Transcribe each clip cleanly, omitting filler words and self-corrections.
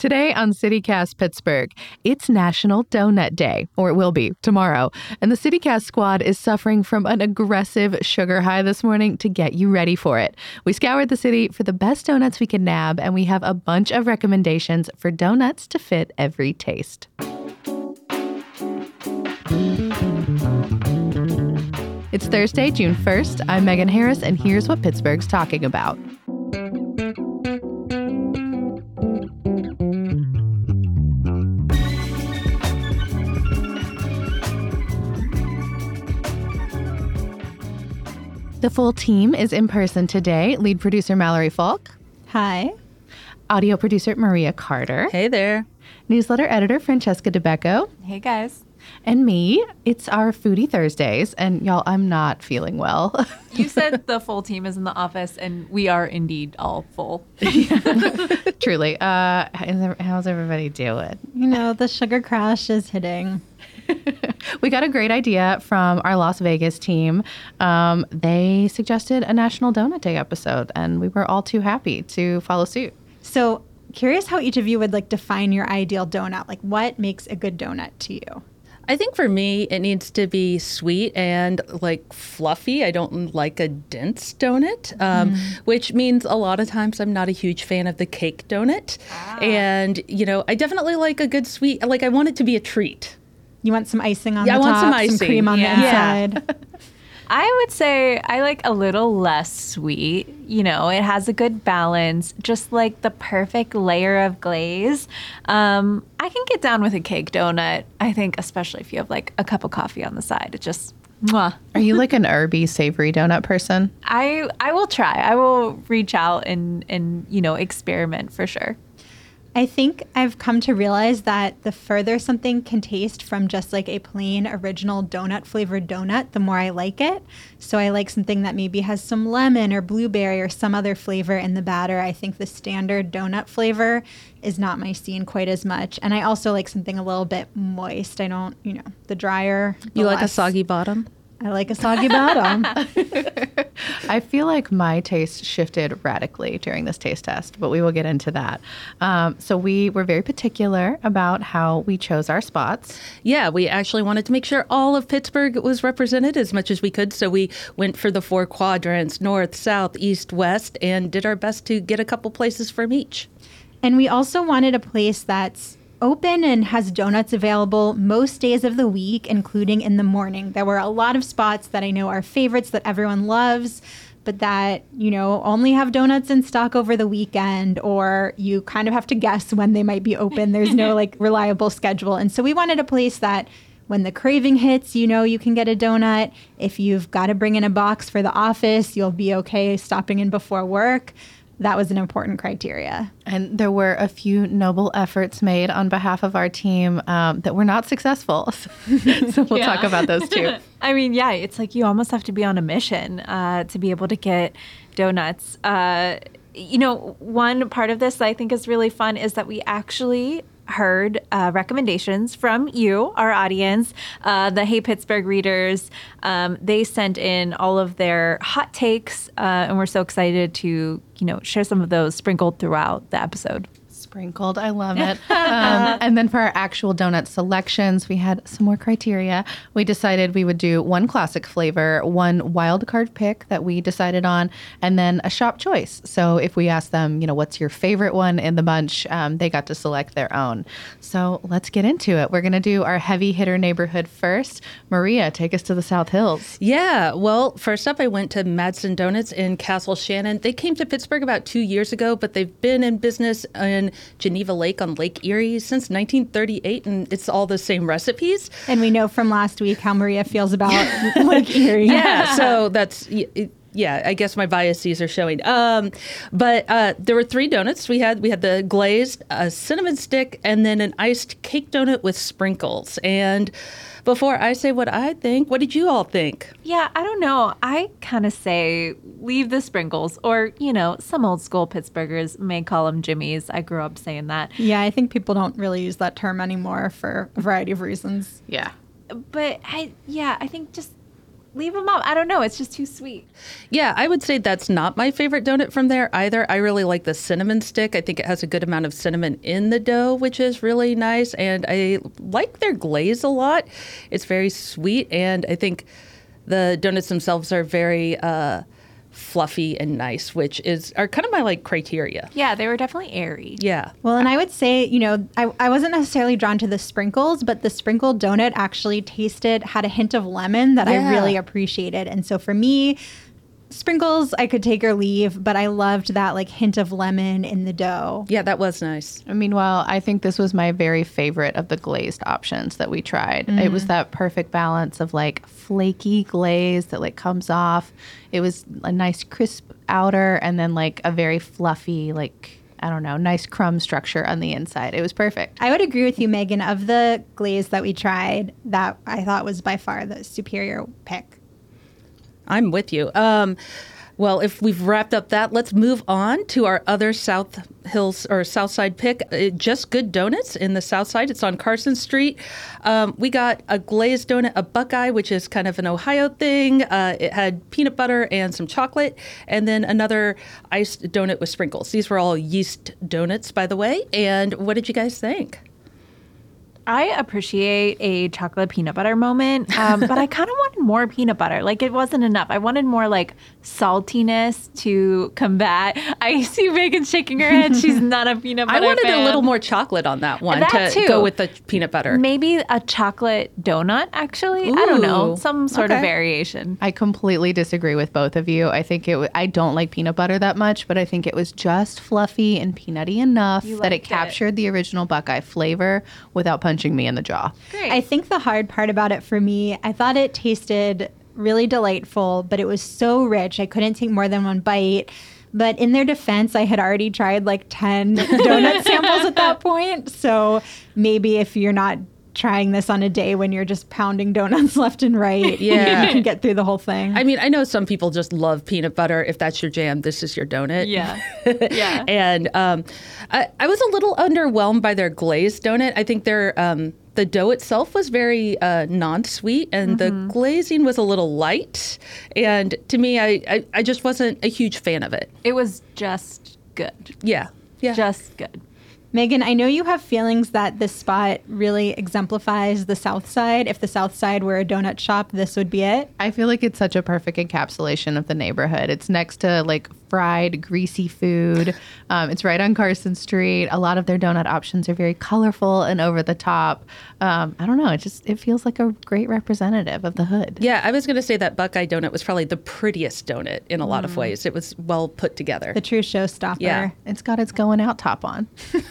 Today on CityCast Pittsburgh, it's National Donut Day, or it will be tomorrow. And the CityCast squad is suffering from an aggressive sugar high this morning to get you ready for it. We scoured the city for the best donuts we can nab, and we have a bunch of recommendations for donuts to fit every taste. It's Thursday, June 1st. I'm Megan Harris, and here's what Pittsburgh's talking about. The full team is in person today. Lead producer Mallory Falk. Hi. Audio producer Maria Carter. Hey there. Newsletter editor Francesca DeBecco. Hey, guys. And me. It's our Foodie Thursdays. And y'all, I'm not feeling well. You said the full team is in the office, and we are indeed all full. Truly. How's everybody doing? You know, the sugar crash is hitting. We got a great idea from our Las Vegas team. They suggested a National Donut Day episode, and we were all too happy to follow suit. So curious how each of you would define your ideal donut. What makes a good donut to you? I think for me, it needs to be sweet and fluffy. I don't like a dense donut, which means a lot of times I'm not a huge fan of the cake donut. And, I definitely like a good sweet, I want it to be a treat. You want some icing on the top? top? I want some icing. Some cream on the inside? I would say I like a little less sweet. It has a good balance, just the perfect layer of glaze. I can get down with a cake donut, I think, especially if you have a cup of coffee on the side. It just, mwah. Are you an herby, savory donut person? I will try. I will reach out and experiment for sure. I think I've come to realize that the further something can taste from just a plain original donut flavored donut, the more I like it. So I like something that maybe has some lemon or blueberry or some other flavor in the batter. I think the standard donut flavor is not my scene quite as much. And I also like something a little bit moist. I don't, the drier. You like a soggy bottom? I like a soggy bottom. I feel like my taste shifted radically during this taste test, but we will get into that. So we were very particular about how we chose our spots. Yeah, we actually wanted to make sure all of Pittsburgh was represented as much as we could. So we went for the 4 quadrants, north, south, east, west, and did our best to get a couple places from each. And we also wanted a place that's open and has donuts available most days of the week, including in the morning. There were a lot of spots that I know are favorites that everyone loves, but that, only have donuts in stock over the weekend, or you kind of have to guess when they might be open. There's no reliable schedule. And so we wanted a place that when the craving hits, you can get a donut. If you've got to bring in a box for the office, you'll be okay stopping in before work. That was an important criteria. And there were a few noble efforts made on behalf of our team that were not successful. So we'll talk about those too. I mean, yeah, it's you almost have to be on a mission to be able to get donuts. One part of this that I think is really fun is that we actually heard recommendations from you, our audience, the Hey Pittsburgh readers. They sent in all of their hot takes, and we're so excited to, share some of those sprinkled throughout the episode. Sprinkled. I love it. And then for our actual donut selections, we had some more criteria. We decided we would do one classic flavor, one wild card pick that we decided on, and then a shop choice. So if we asked them, what's your favorite one in the bunch, they got to select their own. So let's get into it. We're going to do our heavy hitter neighborhood first. Maria, take us to the South Hills. Yeah. Well, first up, I went to Madsen Donuts in Castle Shannon. They came to Pittsburgh about 2 years ago, but they've been in business in Geneva Lake on Lake Erie since 1938, and it's all the same recipes. And we know from last week how Maria feels about Lake Erie. Yeah, so that's... Yeah, I guess my biases are showing. But there were 3 donuts. We had the glazed, a cinnamon stick, and then an iced cake donut with sprinkles. And before I say what I think, what did you all think? Yeah, I don't know. I kind of say leave the sprinkles, or, some old school Pittsburghers may call them jimmies. I grew up saying that. Yeah, I think people don't really use that term anymore for a variety of reasons. Yeah. But I think just leave them up. I don't know. It's just too sweet. Yeah, I would say that's not my favorite donut from there either. I really like the cinnamon stick. I think it has a good amount of cinnamon in the dough, which is really nice. And I like their glaze a lot. It's very sweet. And I think the donuts themselves are very fluffy and nice, which are kind of my like criteria. Yeah, they were definitely airy. Yeah. Well, and I would say, I wasn't necessarily drawn to the sprinkles, but the sprinkled donut actually had a hint of lemon that I really appreciated. And so for me, sprinkles, I could take or leave, but I loved that like hint of lemon in the dough. Yeah, that was nice. Meanwhile, I think this was my very favorite of the glazed options that we tried. It was that perfect balance of like flaky glaze that like comes off. It was a nice crisp outer and then like a very fluffy, like, I don't know, nice crumb structure on the inside. It was perfect. I would agree with you, Megan. Of the glaze that we tried, that I thought was by far the superior pick. I'm with you. Well, if we've wrapped up that, let's move on to our other South Hills or South Side pick. Just Good Donuts in the South Side. It's on Carson Street. We got a glazed donut, a Buckeye, which is kind of an Ohio thing. It had peanut butter and some chocolate, and then another iced donut with sprinkles. These were all yeast donuts, by the way. And what did you guys think? I appreciate a chocolate peanut butter moment, but I kind of wanted more peanut butter. Like, it wasn't enough. I wanted more, like, saltiness to combat. I see Megan shaking her head. She's not a peanut butter I wanted fan. a little more chocolate on that one That to too. go with the peanut butter. Maybe a chocolate donut, actually. I don't know. Ooh, Some sort of okay. variation. I completely disagree with both of you. I think I don't like peanut butter that much, but I think it was just fluffy and peanutty enough You that it liked it. captured the original Buckeye flavor without punching me in the jaw. Great. I think the hard part about it for me, I thought it tasted really delightful, but it was so rich. I couldn't take more than one bite. But in their defense, I had already tried like 10 donut samples at that point. So maybe if you're not trying this on a day when you're just pounding donuts left and right, Yeah. you can get through the whole thing. I mean, I know some people just love peanut butter. If that's your jam, this is your donut. Yeah. Yeah. And I was a little underwhelmed by their glazed donut. I think the dough itself was very non-sweet, and the glazing was a little light. And to me, I just wasn't a huge fan of it. It was just good. Yeah. Yeah. Just good. Megan, I know you have feelings that this spot really exemplifies the South Side. If the South Side were a donut shop, this would be it. I feel like it's such a perfect encapsulation of the neighborhood. It's next to like fried, greasy food. It's right on Carson Street. A lot of their donut options are very colorful and over the top. I don't know. It feels like a great representative of the hood. Yeah, I was going to say that Buckeye donut was probably the prettiest donut in a lot of ways. It was well put together. The true showstopper. Yeah. It's got its going out top on.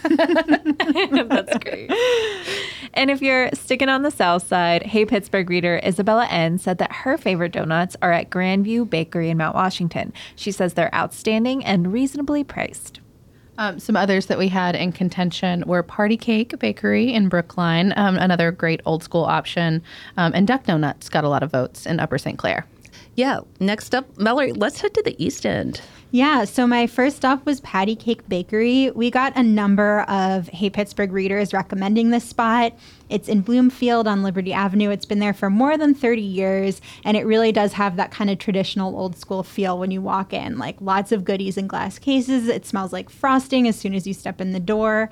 That's great. And if you're sticking on the South Side, Hey Pittsburgh reader Isabella N. said that her favorite donuts are at Grandview Bakery in Mount Washington. She says they're outstanding and reasonably priced. Some others that we had in contention were Party Cake Bakery in Brookline, another great old school option, and Duck Donuts got a lot of votes in Upper St. Clair. Yeah. Next up, Mallory, let's head to the East End. Yeah, so my first stop was Patty Cake Bakery. We got a number of Hey Pittsburgh readers recommending this spot. It's in Bloomfield on Liberty Avenue. It's been there for more than 30 years, and it really does have that kind of traditional old school feel when you walk in. Like lots of goodies in glass cases. It smells like frosting as soon as you step in the door.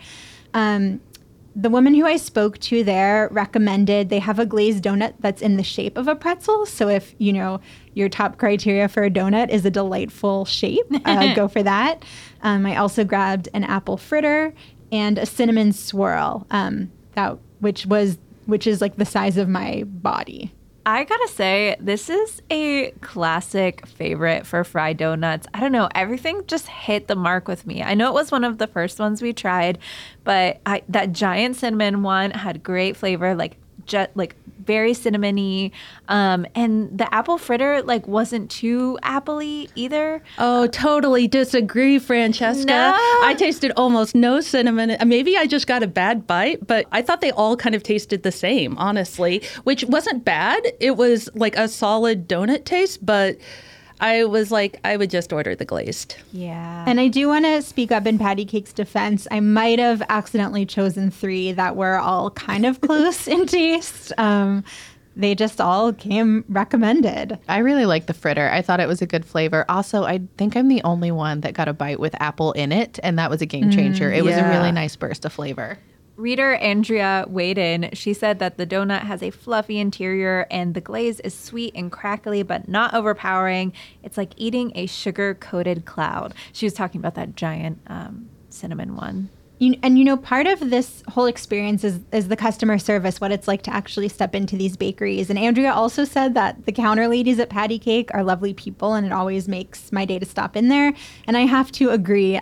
The woman who I spoke to there recommended they have a glazed donut that's in the shape of a pretzel. So if, your top criteria for a donut is a delightful shape, go for that. I also grabbed an apple fritter and a cinnamon swirl, which is like the size of my body. I gotta say, this is a classic favorite for fried donuts. I don't know, everything just hit the mark with me. I know it was one of the first ones we tried, but that giant cinnamon one had great flavor, like very cinnamony, and the apple fritter wasn't too appley either. Oh, totally disagree, Francesca. No. I tasted almost no cinnamon. Maybe I just got a bad bite, but I thought they all kind of tasted the same, honestly, which wasn't bad. It was like a solid donut taste, but I was like, I would just order the glazed. Yeah. And I do want to speak up in Patty Cake's defense. I might have accidentally chosen 3 that were all kind of close in taste. they just all came recommended. I really like the fritter. I thought it was a good flavor. Also, I think I'm the only one that got a bite with apple in it, and that was a game changer. It was a really nice burst of flavor. Reader Andrea weighed in. She said that the donut has a fluffy interior and the glaze is sweet and crackly, but not overpowering. It's like eating a sugar-coated cloud. She was talking about that giant cinnamon one. Part of this whole experience is the customer service, what it's like to actually step into these bakeries. And Andrea also said that the counter ladies at Patty Cake are lovely people, and it always makes my day to stop in there. And I have to agree.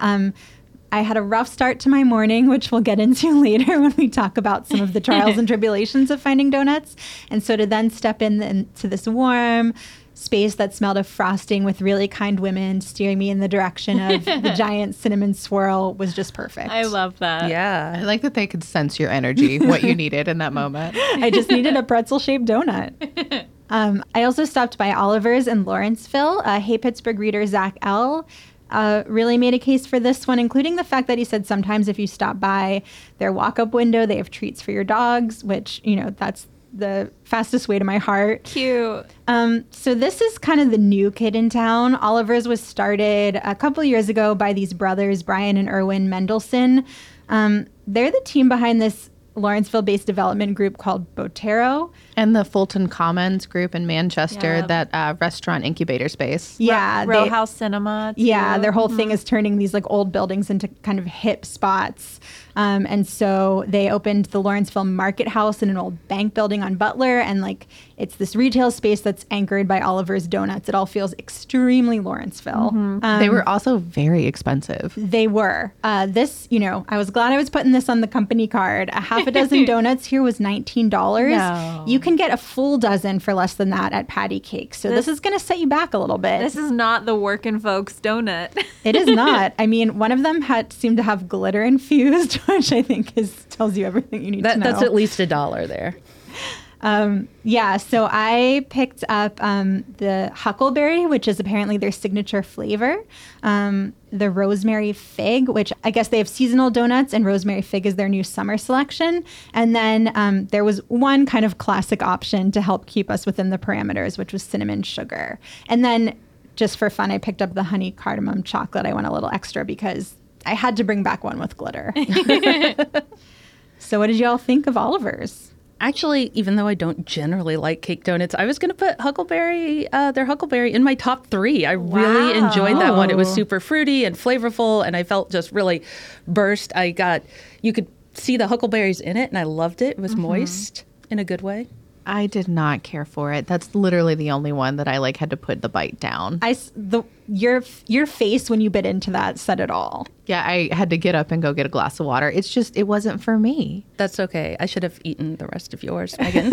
I had a rough start to my morning, which we'll get into later when we talk about some of the trials and tribulations of finding donuts. And so to then step into this warm space that smelled of frosting with really kind women steering me in the direction of the giant cinnamon swirl was just perfect. I love that. Yeah. I like that they could sense your energy, what you needed in that moment. I just needed a pretzel-shaped donut. I also stopped by Oliver's in Lawrenceville. Hey Pittsburgh reader Zach L. Really made a case for this one, including the fact that he said sometimes if you stop by their walk-up window, they have treats for your dogs, which, that's the fastest way to my heart. Cute. So this is kind of the new kid in town. Oliver's was started a couple years ago by these brothers, Brian and Erwin Mendelson. They're the team behind this Lawrenceville-based development group called Botero. And the Fulton Commons group in Manchester, that restaurant incubator space. Yeah. Row House Cinema. Too. Yeah, their whole thing is turning these like old buildings into kind of hip spots. And so they opened the Lawrenceville Market House in an old bank building on Butler. And like, it's this retail space that's anchored by Oliver's Donuts. It all feels extremely Lawrenceville. They were also very expensive. They were. I was glad I was putting this on the company card. A half a dozen donuts here was $19. No. You can get a full dozen for less than that at Patty Cake. So this is going to set you back a little bit. This is not the working folks donut. It is not. I mean, one of them seemed to have glitter infused, which I think tells you everything you need to know. That's at least $1 there. So I picked up the Huckleberry, which is apparently their signature flavor. The Rosemary Fig, which I guess they have seasonal donuts, and Rosemary Fig is their new summer selection. And then there was one kind of classic option to help keep us within the parameters, which was cinnamon sugar. And then just for fun, I picked up the honey cardamom chocolate. I went a little extra because I had to bring back one with glitter. So what did you all think of Oliver's? Actually, even though I don't generally like cake donuts, I was going to put their Huckleberry in my top 3. I really enjoyed that one. It was super fruity and flavorful, and I felt just really burst. You could see the huckleberries in it, and I loved it. It was moist in a good way. I did not care for it. That's literally the only one that I had to put the bite down. Your face when you bit into that said it all. Yeah, I had to get up and go get a glass of water. It's just, it wasn't for me. That's okay. I should have eaten the rest of yours, Megan.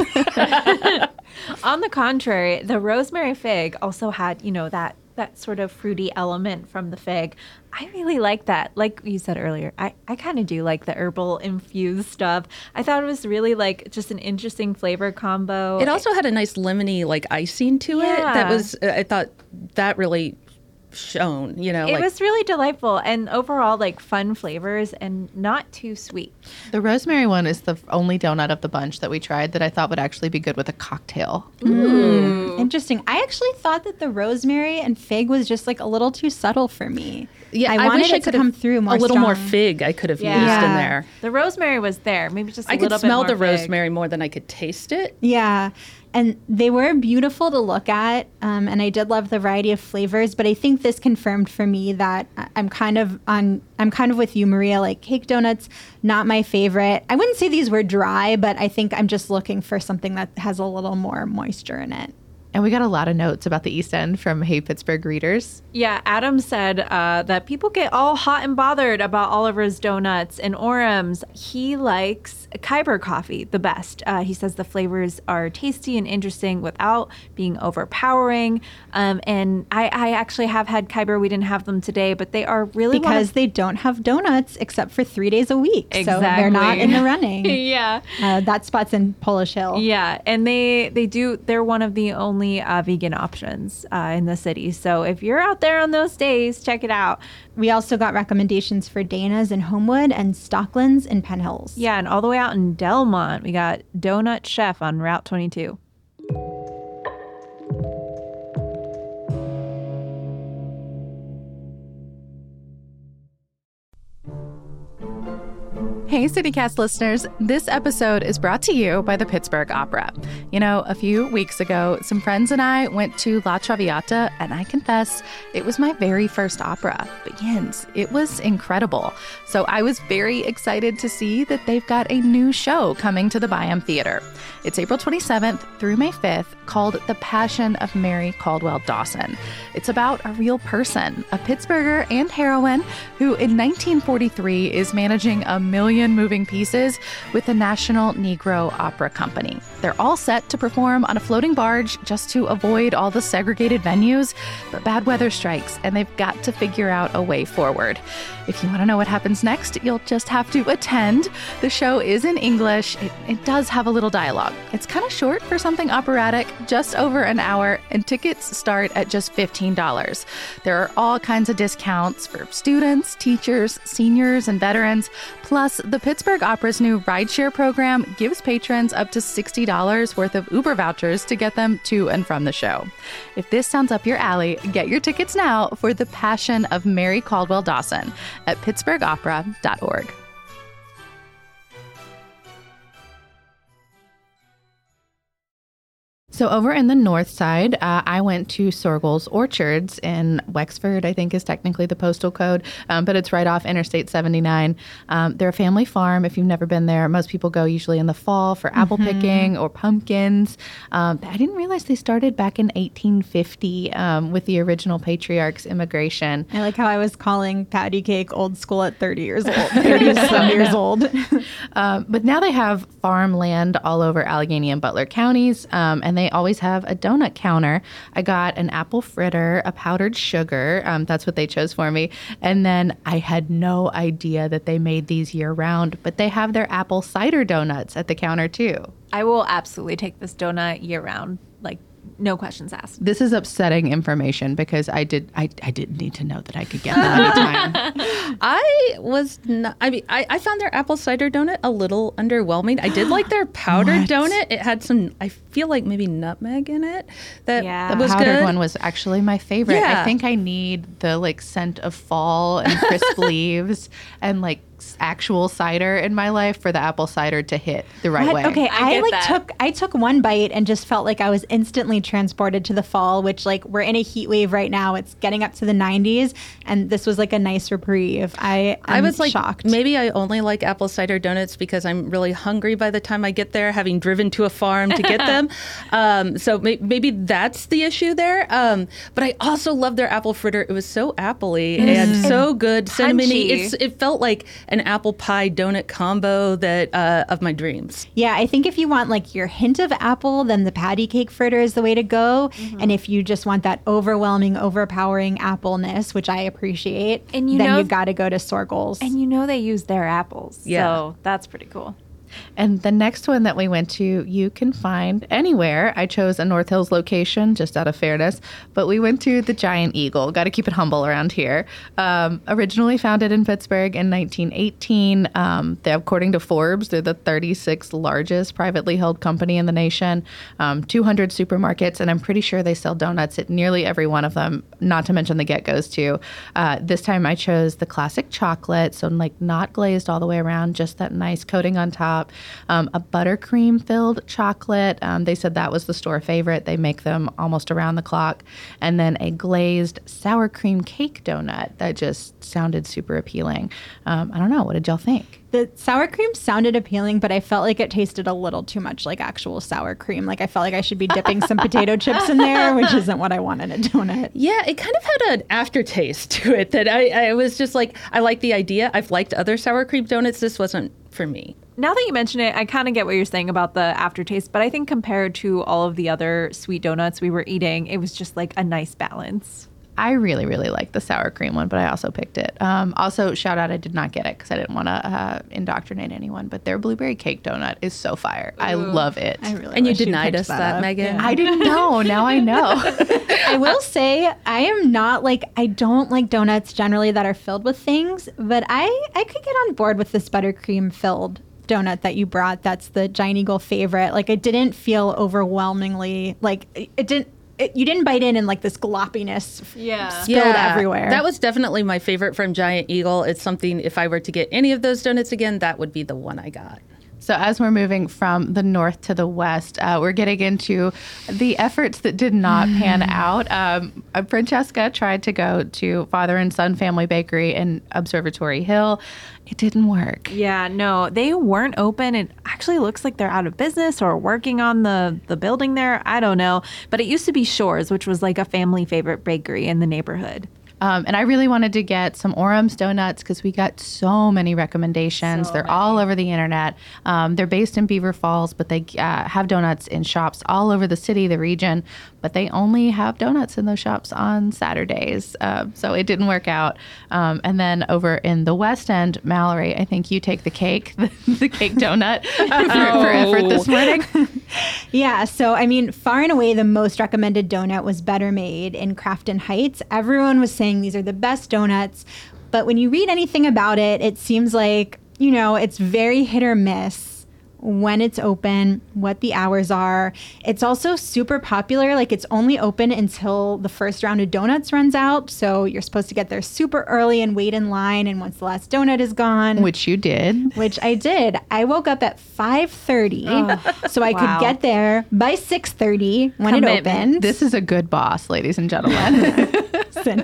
On the contrary, the Rosemary Fig also had, that sort of fruity element from the fig. I really like that. Like you said earlier, I kind of do like the herbal infused stuff. I thought it was really just an interesting flavor combo. It also had a nice lemony icing to it. That was, I thought that really shone, It was really delightful and overall fun flavors and not too sweet. The rosemary one is the only donut of the bunch that we tried that I thought would actually be good with a cocktail. Ooh. Interesting. I actually thought that the rosemary and fig was just a little too subtle for me. Yeah, I wanted it to come through more a little strong. more fig I could have used in there. The rosemary was there, maybe just a I little could bit smell more the fig. rosemary more than I could taste it. Yeah. And they were beautiful to look at, and I did love the variety of flavors. But I think this confirmed for me that I'm kind of with you, Maria. Cake donuts, not my favorite. I wouldn't say these were dry, but I think I'm just looking for something that has a little more moisture in it. And we got a lot of notes about the East End from Hey Pittsburgh readers. Yeah, Adam said that people get all hot and bothered about Oliver's Donuts and Orem's. He likes Khyber coffee the best. He says the flavors are tasty and interesting without being overpowering. And I actually have had Khyber. We didn't have them today, but they are really because they don't have donuts except for 3 days a week. Exactly. So they're not in the running. Yeah. That spot's in Polish Hill. Yeah, and they're one of the only vegan options in the city. So if you're out there on those days, check it out. We also got recommendations for Dana's in Homewood and Stockland's in Penn Hills. Yeah, and all the way out in Delmont, we got Donut Chef on Route 22. Hey, CityCast listeners. This episode is brought to you by the Pittsburgh Opera. You know, a few weeks ago, some friends and I went to La Traviata, and I confess, it was my very first opera. But Jens, it was incredible. So I was very excited to see that they've got a new show coming to the Byham Theater. It's April 27th through May 5th, called The Passion of Mary Caldwell Dawson. It's about a real person, a Pittsburgher and heroine, who in 1943 is managing 1 million moving pieces with the National Negro Opera Company. They're all set to perform on a floating barge just to avoid all the segregated venues, but bad weather strikes and they've got to figure out a way forward. If you want to know what happens next, you'll just have to attend. The show is in English. It does have a little dialogue. It's kind of short for something operatic, just over an hour, and tickets start at just $15. There are all kinds of discounts for students, teachers, seniors, and veterans. Plus, the Pittsburgh Opera's new rideshare program gives patrons up to $60 worth of Uber vouchers to get them to and from the show. If this sounds up your alley, get your tickets now for The Passion of Mary Caldwell Dawson at pittsburghopera.org. So over in the north side, I went to Sorgel's Orchards in Wexford, I think is technically the postal code, but it's right off Interstate 79. They're a family farm. If you've never been there, most people go usually in the fall for apple picking or pumpkins. I didn't realize they started back in 1850 with the original patriarch's immigration. I like how I was calling patty cake old school at 30 years old, 30-some years old. But now they have farmland all over Allegheny and Butler counties, and they always have a donut counter. I got an apple fritter, a powdered sugar. That's what they chose for me. And then I had no idea that they made these year round, but they have their apple cider donuts at the counter too. I will absolutely take this donut year round. Like, no questions asked. This is upsetting information because I didn't need to know that I could get them anytime. I found their apple cider donut a little underwhelming. I did like their powdered donut. It had some, I feel like maybe nutmeg in it. That was powdered good. One was actually my favorite. Yeah. I think I need the scent of fall and crisp leaves and actual cider in my life for the apple cider to hit the right way. Okay, I took one bite and just felt like I was instantly transported to the fall, which we're in a heat wave right now. It's getting up to the 90s, and this was a nice reprieve. I was shocked. Maybe I only like apple cider donuts because I'm really hungry by the time I get there, having driven to a farm to get them. So maybe that's the issue there. But I also love their apple fritter. It was so appley and so good, cinnamony. It felt like an apple pie donut combo of my dreams. Yeah, I think if you want your hint of apple, then the patty cake fritter is the way to go. And if you just want that overwhelming, overpowering appleness, which I appreciate, then you've got to go to Sorgel's. And they use their apples. Yeah. So that's pretty cool. And the next one that we went to, you can find anywhere. I chose a North Hills location just out of fairness, but we went to the Giant Eagle. Got to keep it humble around here. Originally founded in Pittsburgh in 1918. According to Forbes, they're the 36th largest privately held company in the nation. 200 supermarkets, and I'm pretty sure they sell donuts at nearly every one of them, not to mention the Get-Go's too. This time I chose the classic chocolate, so not glazed all the way around, just that nice coating on top. A buttercream filled chocolate. They said that was the store favorite. They make them almost around the clock. And then a glazed sour cream cake donut that just sounded super appealing. I don't know. What did y'all think? The sour cream sounded appealing, but I felt like it tasted a little too much like actual sour cream. I felt like I should be dipping some potato chips in there, which isn't what I want in a donut. Yeah, it kind of had an aftertaste to it that I was just I like the idea. I've liked other sour cream donuts. This wasn't for me. Now that you mention it, I kind of get what you're saying about the aftertaste, but I think compared to all of the other sweet donuts we were eating, it was just a nice balance. I really, really like the sour cream one, but I also picked it. Also, shout out, I did not get it because I didn't want to indoctrinate anyone, but their blueberry cake donut is so fire. Ooh, I love it. And you denied us that, Megan. Yeah. I didn't know. Now I know. I will say I am not I don't like donuts generally that are filled with things, but I could get on board with this buttercream filled donut that you brought. That's the Giant Eagle favorite. It didn't feel overwhelmingly it didn't you didn't bite in and like this gloppiness Yeah. spilled everywhere. That was definitely my favorite from Giant Eagle. It's something, if I were to get any of those donuts again, that would be the one I got. So as we're moving from the north to the west, we're getting into the efforts that did not pan out. Francesca tried to go to Father and Son Family Bakery in Observatory Hill. It didn't work. Yeah, no, they weren't open. It actually looks like they're out of business or working on the building there. I don't know. But it used to be Shores, which was like a family favorite bakery in the neighborhood. And I really wanted to get some Orem's donuts because we got so many recommendations. They're all over the internet. They're based in Beaver Falls, but they have donuts in shops all over the city, the region. But they only have donuts in those shops on Saturdays. So it didn't work out. And then over in the West End, Mallory, I think you take the cake, the cake donut for effort this morning. Yeah, so I mean, far and away the most recommended donut was Better Made in Crafton Heights. Everyone was saying these are the best donuts, but when you read anything about it, it seems like, you know, it's very hit or miss when it's open, what the hours are. It's also super popular. Like, it's only open until the first round of donuts runs out. So you're supposed to get there super early and wait in line. And once the last donut is gone, Which you did. which I did, I woke up at 5:30 so I could get there by 6:30 when it Commitment. opened. This is a good boss, ladies and gentlemen. Listen,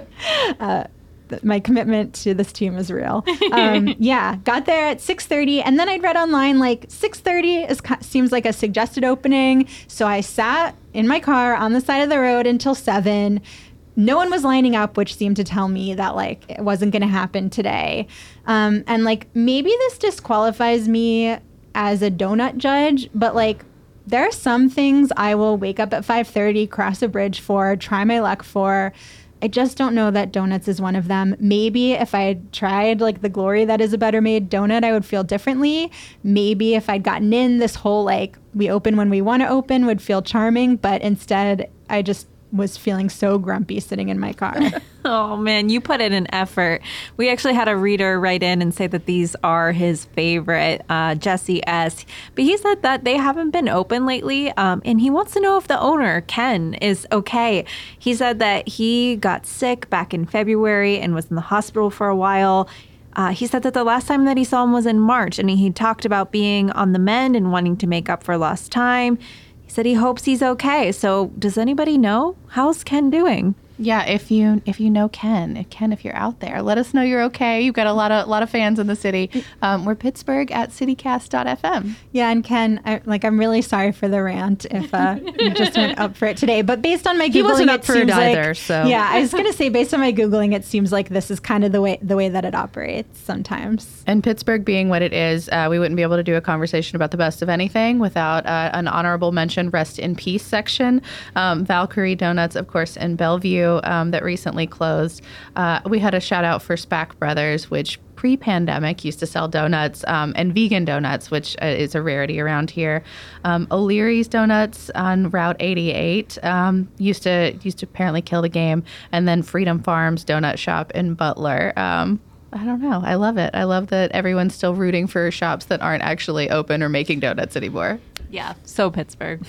my commitment to this team is real. Yeah, got there at 6:30, and then I'd read online like 6:30 seems like a suggested opening. So I sat in my car on the side of the road until 7. No one was lining up, which seemed to tell me that like it wasn't going to happen today. And like maybe this disqualifies me as a donut judge, but like there are some things I will wake up at 5:30, cross a bridge for, try my luck for. I just don't know that donuts is one of them. Maybe if I had tried like the glory that is a Better Made donut, I would feel differently. Maybe if I'd gotten in this whole like we open when we want to open would feel charming, but instead I just was feeling so grumpy sitting in my car. Oh man, you put in an effort. We actually had a reader write in and say that these are his favorite, Jesse S. But he said that they haven't been open lately, and he wants to know if the owner, Ken, is okay. He said that he got sick back in February and was in the hospital for a while. He said that the last time that he saw him was in March, and he talked about being on the mend and wanting to make up for lost time. He said he hopes he's okay. So does anybody know? How's Ken doing? Yeah, if you know Ken, if you're out there, let us know you're okay. You've got a lot of fans in the city. We're Pittsburgh at citycast.fm. Yeah, and Ken, I'm really sorry for the rant if you just went up for it today. But based on my Googling, He wasn't up it for it seems either, like, so. yeah, I was gonna say based on my Googling, it seems like this is kind of the way that it operates sometimes. And Pittsburgh being what it is, we wouldn't be able to do a conversation about the best of anything without an honorable mention, rest in peace section. Valkyrie Donuts, of course, in Bellevue, that recently closed. We had a shout out for Spack Brothers, which pre-pandemic used to sell donuts and vegan donuts, which is a rarity around here. O'Leary's Donuts on Route 88 used to apparently kill the game. And then Freedom Farms Donut Shop in Butler. I don't know. I love it. I love that everyone's still rooting for shops that aren't actually open or making donuts anymore. Yeah, so Pittsburgh.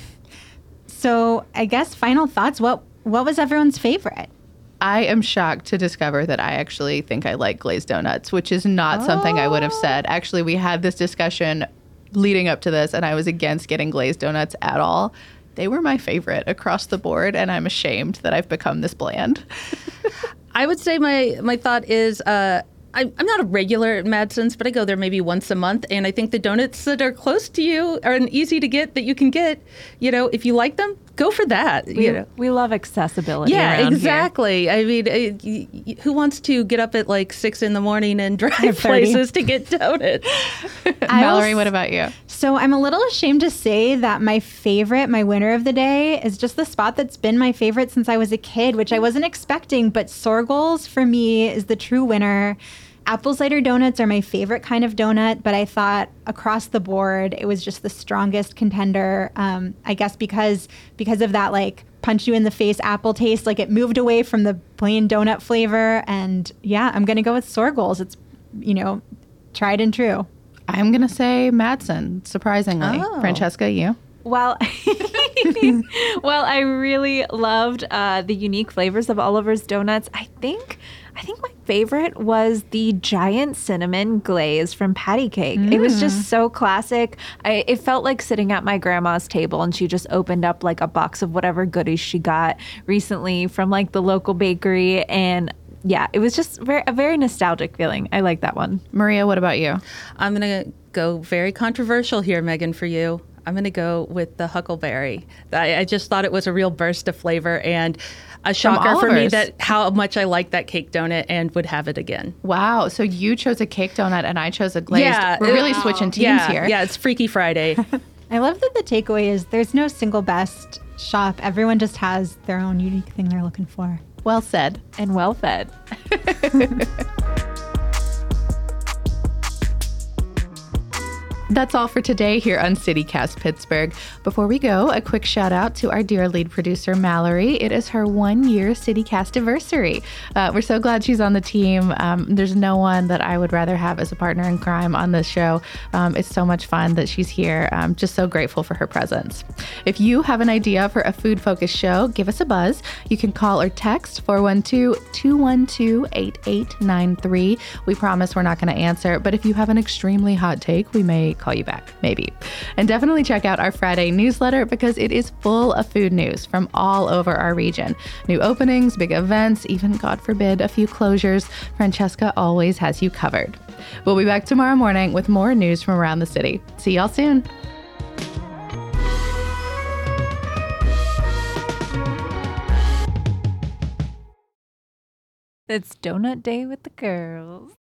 So I guess final thoughts. What was everyone's favorite? I am shocked to discover that I actually think I like glazed donuts, which is not something I would have said. Actually, we had this discussion leading up to this, and I was against getting glazed donuts at all. They were my favorite across the board, and I'm ashamed that I've become this bland. I would say my thought is I'm not a regular at Madsen's, but I go there maybe once a month, and I think the donuts that are close to you are an easy to get that you can get. You know, if you like them, go for that. We love accessibility. Yeah, around exactly. I mean, who wants to get up at like 6 a.m. and drive 5:30. places to get donuts? Mallory, what about you? So I'm a little ashamed to say that my winner of the day is just the spot that's been my favorite since I was a kid, which I wasn't expecting, but Sorgel's for me is the true winner. Apple cider donuts are my favorite kind of donut, but I thought across the board, it was just the strongest contender. I guess because of that, like, punch you in the face apple taste, like it moved away from the plain donut flavor. And yeah, I'm going to go with Sorgel's. It's, tried and true. I'm going to say Madsen, surprisingly. Oh. Francesca, you? Well, Well, I really loved the unique flavors of Oliver's Donuts. I think my favorite was the giant cinnamon glaze from Patty Cake. It was just so classic. It felt like sitting at my grandma's table and she just opened up like a box of whatever goodies she got recently from like the local bakery. And yeah, it was just a very nostalgic feeling. I like that one. Maria, what about you? I'm going to go very controversial here, Megan, for you. I'm going to go with the Huckleberry. I just thought it was a real burst of flavor and a shocker for me that how much I like that cake donut and would have it again. Wow. So you chose a cake donut and I chose a glazed. Yeah, We're really switching teams here. Yeah, it's Freaky Friday. I love that the takeaway is there's no single best shop. Everyone just has their own unique thing they're looking for. Well said. And well fed. That's all for today here on CityCast Pittsburgh. Before we go, a quick shout out to our dear lead producer, Mallory. It is her 1-year CityCast anniversary. We're so glad she's on the team. There's no one that I would rather have as a partner in crime on this show. It's so much fun that she's here. I'm just so grateful for her presence. If you have an idea for a food-focused show, give us a buzz. You can call or text 412-212-8893. We promise we're not going to answer, but if you have an extremely hot take, we may call you back, maybe. And definitely check out our Friday newsletter because it is full of food news from all over our region. New openings, big events, even, God forbid, a few closures. Francesca always has you covered. We'll be back tomorrow morning with more news from around the city. See y'all soon. It's Donut Day with the girls.